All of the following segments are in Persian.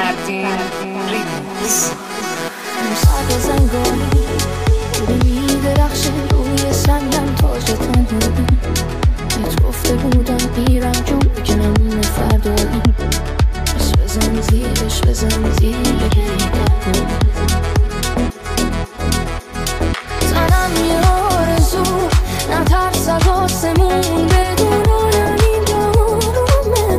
فردین ریمیکس. سر زنگانی میدرخشه روی سنگم تاج تنهایی. بهت گفته بودم میرم جون کنم فردایی. بس بزن زیرش بزن زیر گریه. زنم یه آرزو نترس از آسمون بدون آدم اینجا آرومه.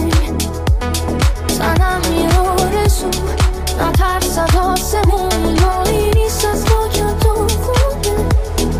زنم یه آرزو نترس از آسمون راهی نیست از خاکم تو خونه.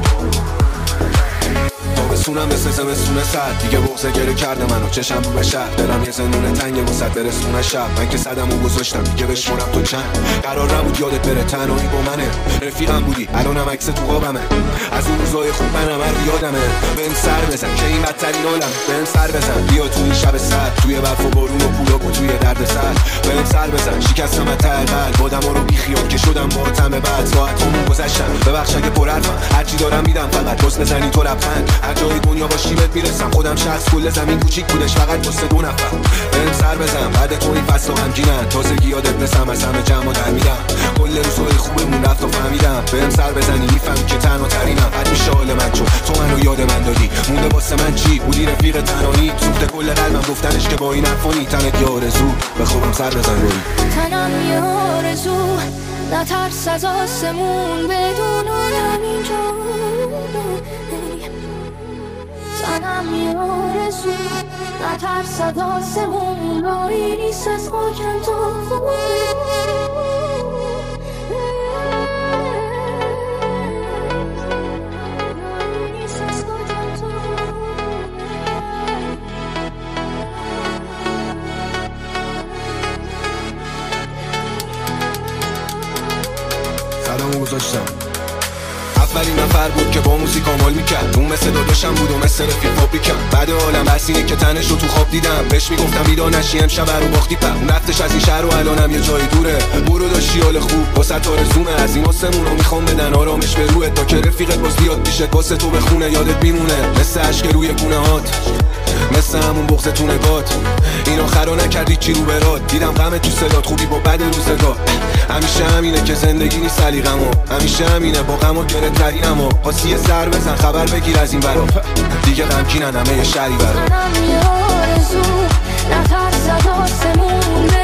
تابستونم مثل زمستون سرد دیگه بغضه گره کرده منو چشم رو به شهر. دلم یه زندون تنگه وسط برسونه شب. من که صدمو گذاشتم دیگه بشمرم تو چند. قرار نبود یادت بره تنهایی با منه. رفیقم بودی الانم عکس تو قابمه. از اون روزای خوب منم هر یادمه. بهم سر بزن که این بدترین حالم. بهم سر بزن بیا تو این شب سرد توی برف و بارون و پولاک و توی درد سر. بهم سر بزن شکستم از ته قلب آدما رو بیخیال که شدم با تم بعد. ساعتامو گذشتم ببخش اگه پر حرفم. هرچی دارم میدم فقط بس بزنی تو لبخند. هر جای دنیا باشی بهت میرسم. خودم شخص کل زمین کوچیک بودش فقط واسه دو نفر. بهم سر بزن بعد تو این فصل غمگینن. تازگی یادت نسم از همه جمع در میدم. کل روزای خوبمون رفت و فهمیدم. بهم سر بزنی میفهمی که تنها ترینم. حد میشه حال من چون تو منو یاد من دادی. مونده واسه من چی بودی رفیق تنهایی. سوخته کل قلبم گفتنش که با این حرفانی. تنت یه آرزو به خوبم سر بزن روی تنم یه آرزو نترس از آسمون بدون آدم اینجا. تنم یه آرزو نترس از آسمون راهی نیست از خاکم تو خونه. صدامو گذاشتم. اولین نفر بود که با موزیک عمل میکرد. اون مثل داداشم بود و مثل رفیق پاپ میکرد. بعد عالم بس اینه که تنش رو تو خواب دیدم. بهش میگفتم بیدار نشی امشب رو باختی پر. اون رفتش از این شهر و الانم یه جای دوره. برو داشتی حال خوب واسه آرزومه. از این آسمون رو میخوام بدن آرامش به روحت تا که رفیقت باز بیاد پیشت واسه تو بخونه. یادت میمونه مثل عشق روی گونه هات. مثل همون بغض تو نگات. این آخرا نکردی چی رو برات. دیدم غم تو صدات خوبی با بد روزگار. همیشه همینه که زندگی نیست سلیقمو. همیشه همینه با غم و گرفترینمو. خاصی سر بزن خبر بگیر از این برا. دیگه غمگینن همه یه شری برا. منم یه آرزو نترس از آسمون